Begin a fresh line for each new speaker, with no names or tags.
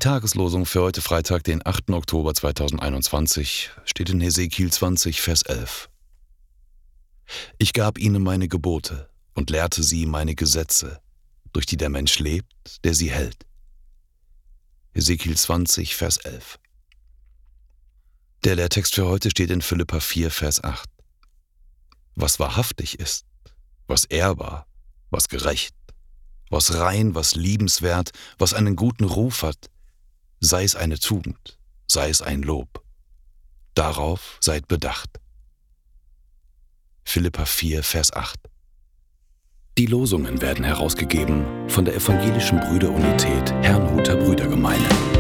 Tageslosung für heute Freitag, den 8. Oktober 2021, steht in Hesekiel 20, Vers 11. Ich gab ihnen meine Gebote und lehrte sie meine Gesetze, durch die der Mensch lebt, der sie hält. Hesekiel 20, Vers 11. Der Lehrtext für heute steht in Philipper 4, Vers 8. Was wahrhaftig ist, was ehrbar, was gerecht, was rein, was liebenswert, was einen guten Ruf hat, sei es eine Tugend, sei es ein Lob. Darauf seid bedacht. Philipper 4, Vers 8. Die Losungen werden herausgegeben von der Evangelischen Brüderunität Herrnhuter Brüdergemeine.